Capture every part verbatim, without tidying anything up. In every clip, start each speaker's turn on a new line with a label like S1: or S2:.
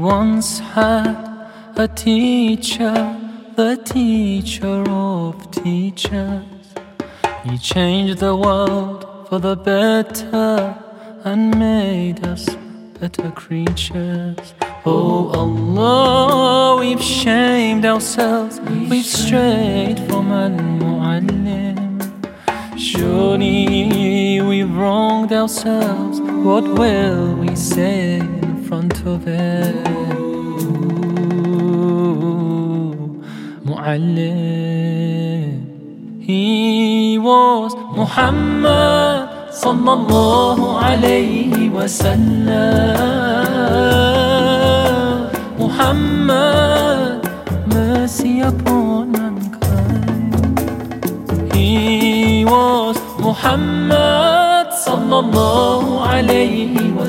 S1: once had a teacher, the teacher of teachers. He changed the world for the better and made us better creatures. Oh Allah, we've shamed ourselves, we've strayed from Al-Mu'allim. Surely we've wronged ourselves, what will we say in front of him? Mu'allim. He was Muhammad sallallahu alayhi wa sallam. Muhammad, mercy upon mankind. He was Muhammad sallallahu alayhi wa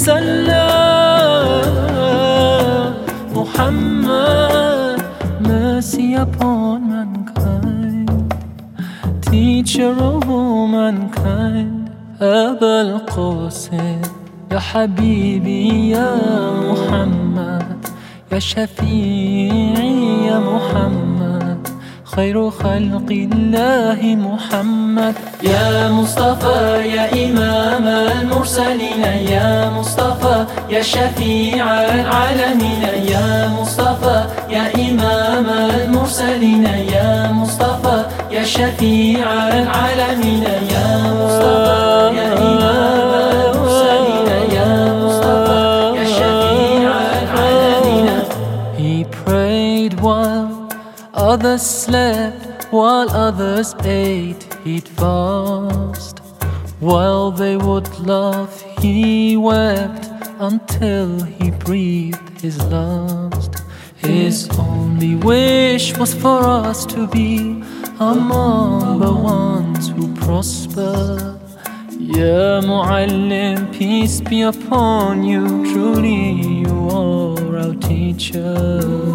S1: sallam. Muhammad, mercy upon mankind. Teacher of all mankind, أبا القاسم يا حبيبي يا محمد، يا شفيعي يا محمد، خير خلق الله محمد. يا مصطفى يا إمام المرسلين، يا مصطفى يا شفيع العالمين، يا مصطفى يا إمام المرسلين، يا مصطفى يا شفيع العالمين، يا مصطفى يا إمام المرسلين، يا مصطفى يا شفيع العالمين. He prayed while others slept, while others ate, he'd fast. While they would laugh, he wept until he breathed his last. His only wish was for us to be among the ones who prosper. Ya Mu'allim, peace be upon you, truly you are our teacher.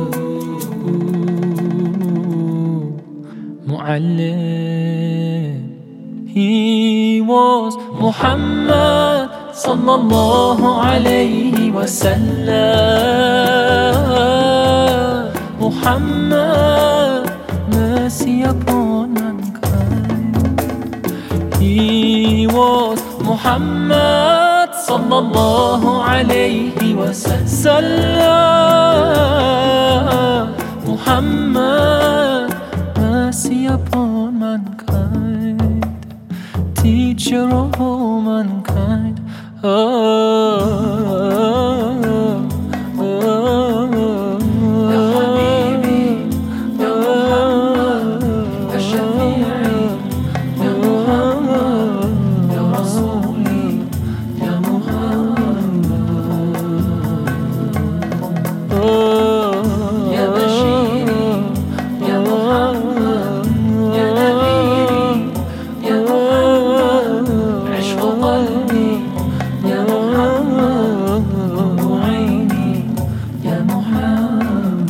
S1: Mu'allim. He was Muhammad sallallahu alayhi wa sallam. Muhammad, mercy upon mankind. He was Muhammad sallallahu alayhi wa sallam. Muhammad, mercy upon mankind. Teacher of all mankind. Oh, oh, oh,
S2: Ya Habibi, Ya Muhammad, Ya Shafi'i, Ya Muhammad, Ya Rasuli, Ya Muhammad, Ya Bashiri, Ya Muhammad, Ya Nadhiri, Ya Muhammad, عشق قلبي يا محمد، وعيني يا محمد.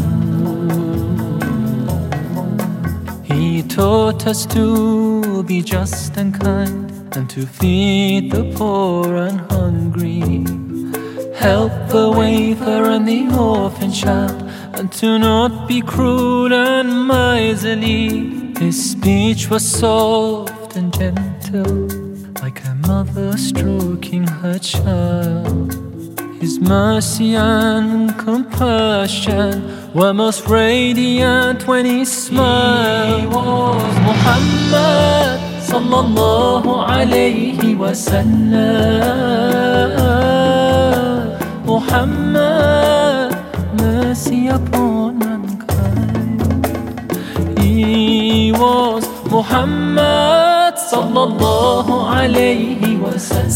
S2: He taught us to be just and kind, and to feed the poor and hungry, help the wafer and the orphan child, and to not be cruel and miserly. His speech was soft and gentle, like a mother stroking her child. His mercy and compassion were most radiant when he smiled. He was Muhammad sallallahu alayhi wa sallam. Muhammad, mercy upon mankind. He was Muhammad sallallahu alayhi wa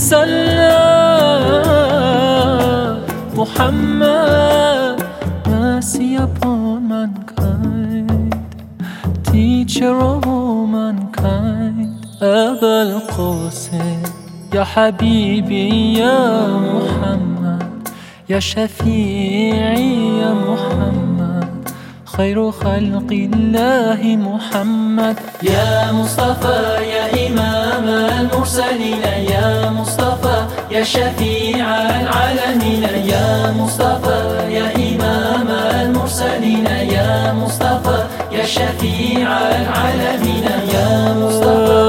S2: sallam. Muhammad, mercy upon mankind. Teacher of all mankind. أبا القاسم يا حبيبي يا محمد، يا شفيعي يا محمد، خير خلق الله محمد. يا مصطفى يا إمام المرسلين، يا مصطفى يا شفيع العالمين، يا مصطفى يا إمام يا مصطفى يا شفيع العالمين يا مصطفى